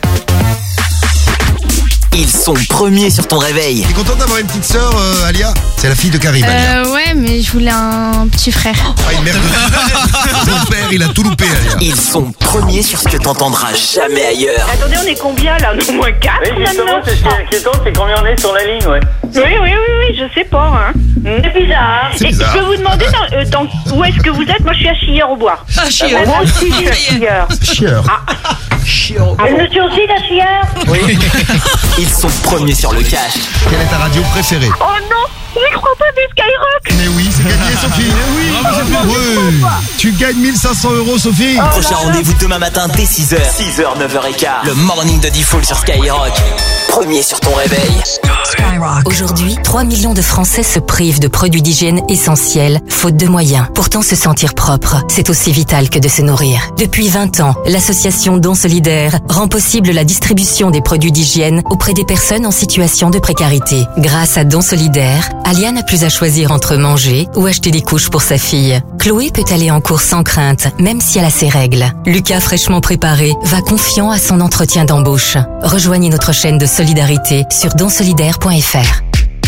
Ils sont premiers sur ton réveil. T'es contente d'avoir une petite sœur, Alia? C'est la fille de Karim, Alia. Ouais, mais je voulais un petit frère. Ah, une merde. Ton père, il a tout loupé, Alia. Ils sont premiers sur ce que t'entendras jamais ailleurs. Attendez, on est combien là? On est au moins 4 maintenant. C'est ce qui est inquiétant, c'est combien on est sur la ligne, ouais. Oui, je sais pas, hein. C'est bizarre. C'est bizarre. Je peux vous demander où est-ce que vous êtes? Moi, je suis à Chilleur-au-Bois. Ah, Chilleur. Moi aussi, je suis à Chilleur. Chieur. Monsieur aussi, la Chilleur? Oui. Ils sont premiers sur le cash. Quelle est ta radio préférée? Oh non, je crois pas des Skyrock. Mais oui, c'est gagné, Sophie. Oui. Tu gagnes 1500 €, Sophie. Prochain rendez-vous demain matin dès 6h. 6h, 9h15. Le morning de Default sur Skyrock. Premier sur ton réveil. Skyrock. Aujourd'hui, 3 millions de Français se privent de produits d'hygiène essentiels, faute de moyens. Pourtant, se sentir propre, c'est aussi vital que de se nourrir. Depuis 20 ans, l'association Dons Solidaires rend possible la distribution des produits d'hygiène auprès des personnes en situation de précarité. Grâce à Dons Solidaires, Alia n'a plus à choisir entre manger ou acheter des couches pour sa fille. Chloé peut aller en cours sans crainte, même si elle a ses règles. Lucas, fraîchement préparé, va confiant à son entretien d'embauche. Rejoignez notre chaîne de solidarité sur donsolidaire.fr.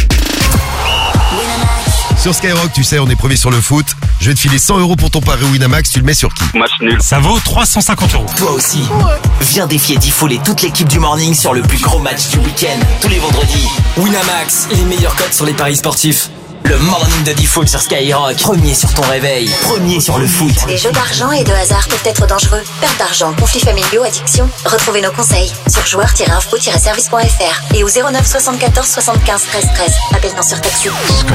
Sur Skyrock, tu sais, on est premier sur le foot. Je vais te filer 100 € pour ton pari Winamax, tu le mets sur qui? Match nul. Ça vaut 350 €. Toi aussi. Viens défier Default et toute l'équipe du morning sur le plus gros match du week-end. Tous les vendredis. Winamax, les meilleurs codes sur les paris sportifs. Le morning de Default sur Skyrock. Premier sur ton réveil. Premier sur le foot. Les jeux d'argent et de hasard peuvent être dangereux. Perte d'argent, conflits familiaux, addiction. Retrouvez nos conseils sur joueurs-info-service.fr et au 09 74 75 13 13. Appel non surtaxé.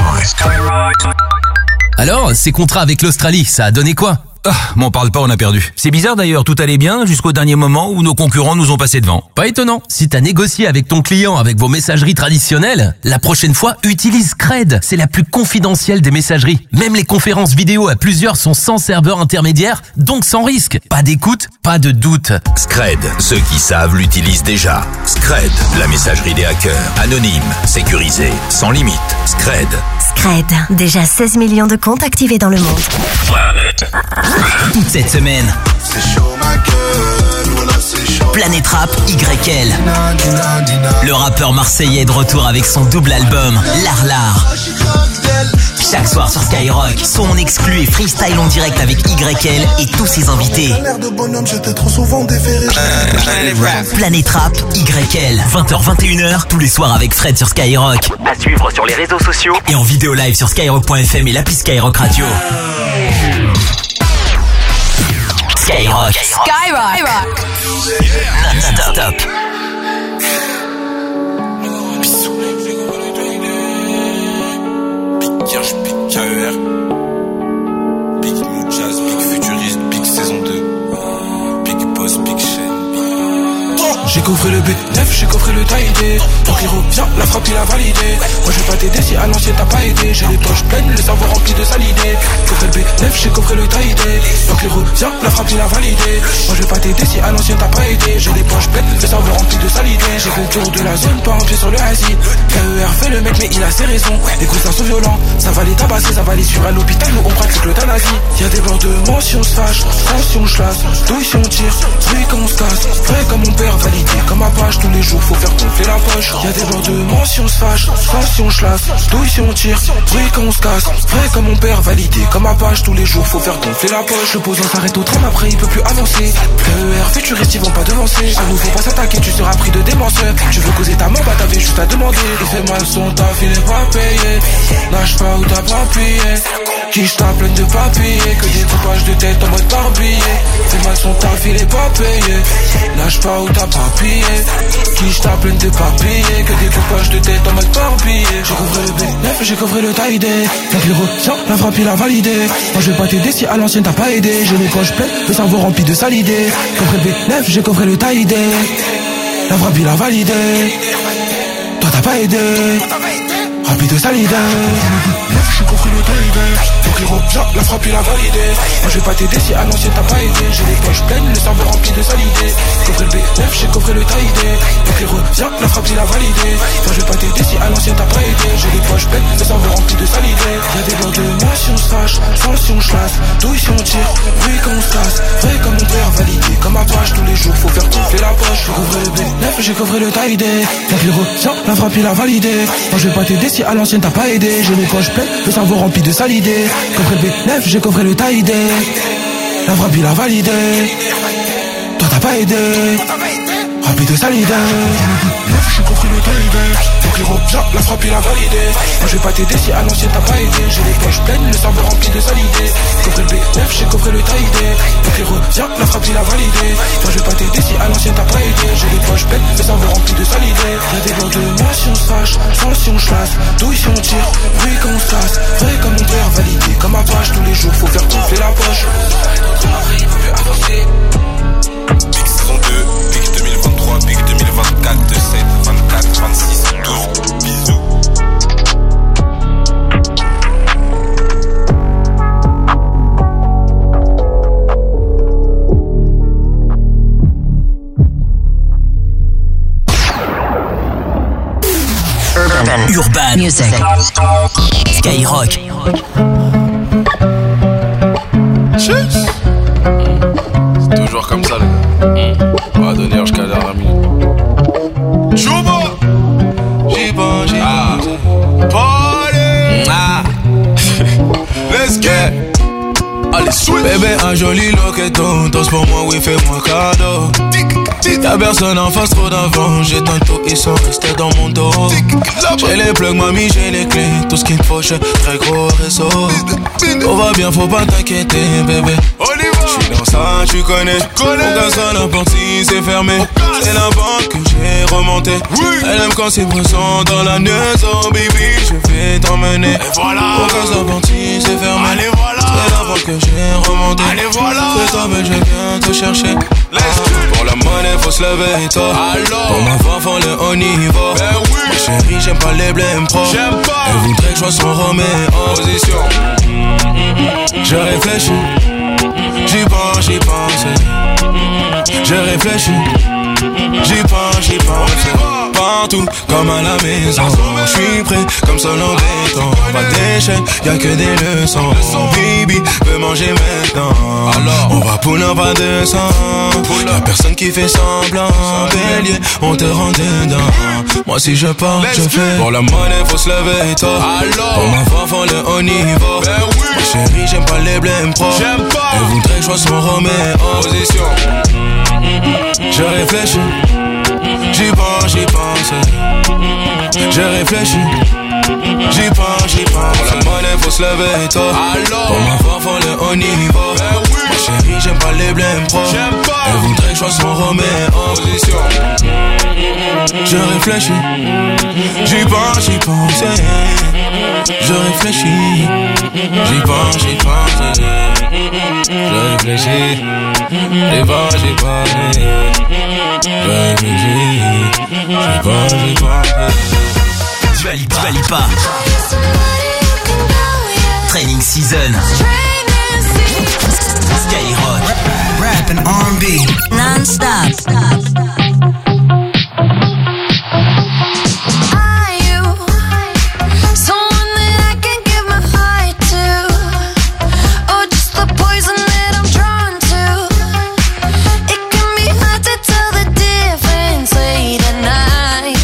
Alors, ces contrats avec l'Australie, ça a donné quoi? M'en parle pas, on a perdu. C'est bizarre d'ailleurs, tout allait bien jusqu'au dernier moment où nos concurrents nous ont passé devant. Pas étonnant. Si t'as négocié avec ton client avec vos messageries traditionnelles, la prochaine fois, utilise Scred. C'est la plus confidentielle des messageries. Même les conférences vidéo à plusieurs sont sans serveur intermédiaire, donc sans risque. Pas d'écoute, pas de doute. Scred, ceux qui savent l'utilisent déjà. Scred, la messagerie des hackers. Anonyme, sécurisée, sans limite. Scred. Scred, déjà 16 millions de comptes activés dans le monde. Toute cette semaine, Planète Rap YL. Le rappeur marseillais est de retour avec son double album L'Art. Chaque soir sur Skyrock, son exclu et freestyle en direct avec YL et tous ses invités. Planète Rap YL, 20h-21h, tous les soirs avec Fred sur Skyrock. À suivre sur les réseaux sociaux et en vidéo live sur skyrock.fm et l'appli Skyrock Radio. Skyrock. Skyrock. Non-stop. Big Kirsch, Big KER, Big Muchas, Big Futuriste, Big Saison 2, Big Boss, Big Chain. J'ai coffré le B9, j'ai coffré le taillé. Donc il revient, la frappe il a validé. Moi je vais pas t'aider si à l'ancienne t'as pas aidé. J'ai les poches pleines, le cerveau rempli de salidé. J'ai coffré le B9, j'ai coffré le taillé. Donc il revient, la frappe il a validé. Moi je vais pas t'aider si à l'ancienne t'as pas aidé. J'ai les poches pleines, le cerveau rempli de salidé. J'ai fait le tour de la zone, pas un pied sur le hasi. KER fait le mec mais il a ses raisons. Les coups sont violents, ça va les tabasser, ça va les suivre à l'hôpital où on pratique l'euthanasie. Y'a des bordements si on se fâche, si on chlasse, douille si on tire, bruit quand on se casse. Vrai comme mon père validé, comme ma page tous les jours faut faire gonfler la poche. Y'a des bordements si on se fâche, ça si on se lasse, douille si on tire, bruit quand on se casse. Vrai comme mon père, validé comme Apache, tous les jours faut faire gonfler la poche. Le posant s'arrête au tram, après il peut plus avancer. PER, futuriste, ils vont pas devancer. À nous faut pas s'attaquer, tu seras pris de démenseur. Tu veux causer ta mort, bah t'avais juste à demander. Il fait mal son taf, il est pas payé. Nage pas où t'as pas plié. Quiche ta pleine de papier, que des coupages de tête en mode barbillé. Fais mal son taf, il est pas payé. Nage pas où t'as pas plié. Quiche ta pleine de papier, que des coupages de tête en mode barbillé. J'ai couvré le B9, j'ai couvré le taille-dé. Quand il ressort, la frappe il a validé. Moi je vais pas t'aider si à l'ancienne t'as pas aidé. J'ai les poches pleines, le cerveau rempli de sale idée. Couvré le B9, j'ai couvré le taille-dé. La frappe il a validé. Toi t'as pas aidé. Rempli de sale idée. J'ai compris le taille-dé. Donc les robes, la frappe il a validé. Moi je vais pas t'aider si à l'ancienne t'as pas aidé. J'ai les poches pleines, le cerveau rempli de sale idée. Coffré le B9, j'ai coffré le taille-dé. Donc les robes, la frappe il a validé. Moi je vais pas t'aider si à l'ancienne t'as pas aidé. J'ai les poches pleines, le cerveau rempli de sale idée. Y'a des bords de moi si on se fâche, sans si on chasse, douille si on tire, bruit quand on se casse. Vrai comme mon père, validé comme Apache, tous les jours faut faire gonfler la poche. J'ai coffré le B9, j'ai coffré le taille-dé. Donc les robes, la frappe il a validé. Moi je vais pas t'aider si à l'ancienne t'as pas aidé. J'ai les poches pleines, le cerveau rempli de sale idée. Coffré le B9, j'ai coffré le taille-dé. La frappe il a validé. Toi t'as pas aidé. Rempli de sale idée. J'ai compris le taille-dé. Donc les robes, la frappe il a validé. Moi je vais pas t'aider si à l'ancienne t'as pas aidé. J'ai les poches pleines, le cerveau rempli de sale idée. Coffré le B9, j'ai coffré le taille-dé. Donc les robes, la frappe il a validé. Moi je vais pas t'aider si à l'ancienne t'as pas aidé. J'ai les poches pleines, le cerveau rempli de sale idée. Y'a des bords de moi si on se fâche, sans si on chasse, douille si on tire, bruit quand on se casse. Vrai comme mon père, validé comme Apache, tous les jours faut faire gonfler la poche. Il peut plus avancer. Pic saison 2, pic 2023, pic 2024, 7, 24, 26, 12, bisous. Urban Music. Skyrock. C'est toujours comme ça, les gars. On va donner jusqu'à la dernière minute. Chouba! J'y pense, j'y pense. Let's get. Allez, switch. Bébé, un joli loqueton. Danse pour moi, oui, fais-moi cadeau. Y'a personne en face, trop d'avant. J'éteins tout, ils sont restés dans mon dos. J'ai les plugs, mamie, j'ai les clés. Tout ce qu'il me faut, j'ai très gros réseau. Tout va bien, faut pas t'inquiéter, bébé. J'suis dans ça, tu connais. Mon gaz à la porte, si c'est fermé. C'est la banque que j'ai remonté. Elle aime quand c'est présent dans la maison, baby. Je vais t'emmener. Et voilà. Mon gaz à la porte, si c'est fermé. Allez, voilà. C'est la banque que j'ai remonté. Allez, voilà. C'est toi, mais je viens te chercher. Pour la monnaie, faut se lever, toi. Alors. Pour ma femme, faut le haut niveau. Ben oui. Ma chérie, j'aime pas les blèmes pro. J'aime pas. Elle voudrait que je sois son Roméo. Position. Je réfléchis. J'y pense, j'y pense. Je réfléchis. J'y pense, j'y pense. Partout, comme à la maison. J'suis prêt, comme seul en béton. Pas d'échec, y'a que des leçons. Baby, veux manger maintenant. Alors, on va pull up à 200. Y'a personne qui fait semblant. Bélier, on te rend dedans. Moi si je pars, je fais. Pour la monnaie, faut se lever tôt. Pour ma femme, faut le haut niveau. Ma chérie, j'aime pas les blèmes pro. Elle voudrait que je sois son Roméo. Position. Je réfléchis. J'y pense, j'y pense. Je réfléchis. J'y pense, j'y pense. Pour la monnaie, faut se lever tôt. Pour ma femme, faut le haut niveau. Ma chérie, j'aime pas les blèmes pro. Elle voudrait que je sois son Roméo. Position. Je réfléchis. J'y pense, j'y pense. Je réfléchis. J'y pense, j'y pense. Je réfléchis. J'y pense, j'y pense. Je réfléchis. J'y pense, j'y pense. Dua Lipa. Training Season. Skyrock. Rap and R&B. Non-stop. Late at night.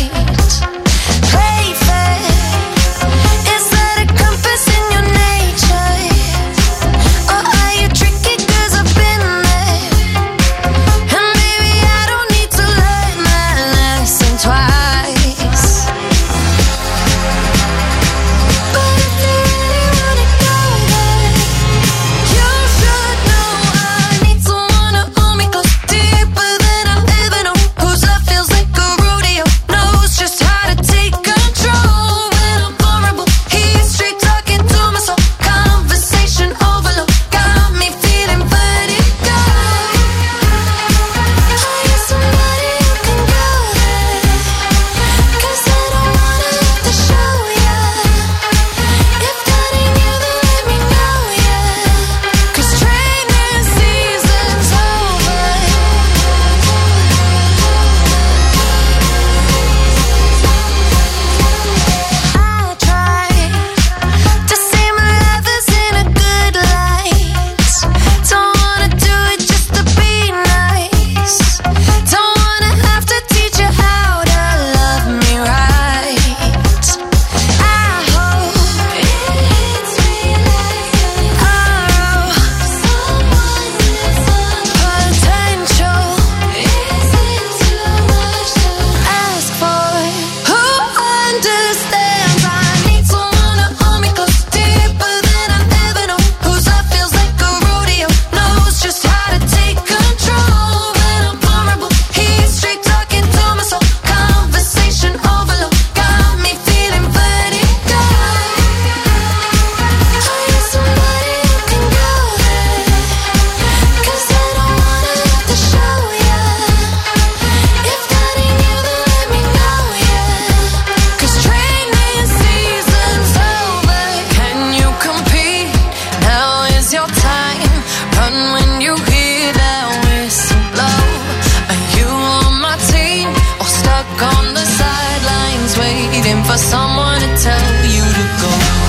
for someone to tell you to go.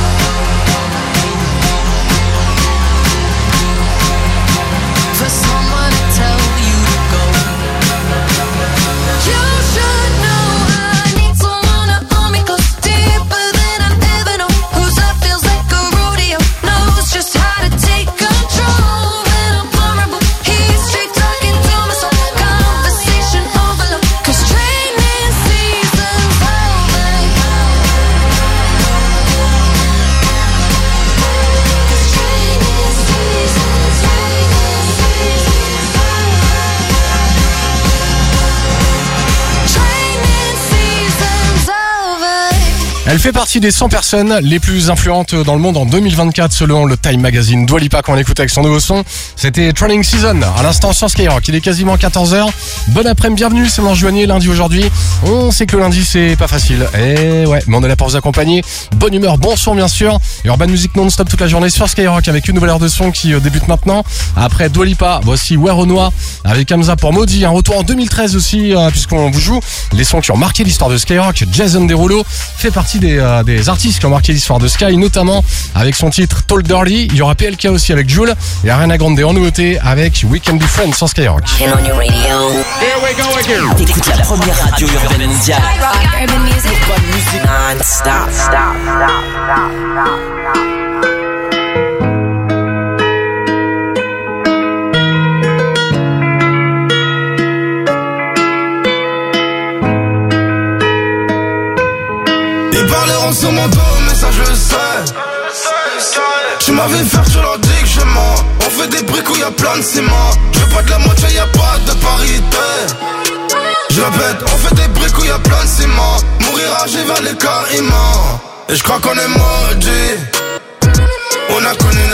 For someone to tell you to go. You should know I need someone to hold me close, deeper than I ever know. Whose love feels like a rodeo, knows just how to take control. When I'm vulnerable, he's straight talking to my soul. Conversation overload, 'cause training season's over. Elle fait partie des 100 personnes les plus influentes dans le monde en 2024 selon le Time Magazine. Dua Lipa, qu'on écoute avec son nouveau son, c'était Training Season. À l'instant sur Skyrock, il est quasiment 14h. Bon après-midi, bienvenue, c'est Manche Joigné, lundi aujourd'hui. On sait que le lundi c'est pas facile. Et ouais, mais on est là pour vous accompagner. Bonne humeur, bon son bien sûr. Et Urban Music non-stop toute la journée sur Skyrock avec une nouvelle heure de son qui débute maintenant. Après Dua Lipa, voici Ouais Renoir avec Hamza pour Maudit. Un retour en 2013 aussi, puisqu'on vous joue les sons qui ont marqué l'histoire de Skyrock. Jason Derulo fait partie des artistes qui ont marqué l'histoire de Sky, notamment avec son titre Told Dirty. Il y aura PLK aussi avec Jul et Ariana Grande en nouveauté avec We Can Be Friends sur Skyrock. T'écoutes la première radio urbaine mondiale. Urban Music. Urban Music non-stop. Ils parleront sur mon dos, mais ça je le sais. Tu m'avais fait, je leur dis que je mens. On fait des briques où y'a plein de ciment. Je veux pas de la moitié, y'a pas de parité. Je répète, on fait des briques où y'a plein de ciment. Mourir âgé vers les carrément. Et je crois qu'on est maudit. On a connu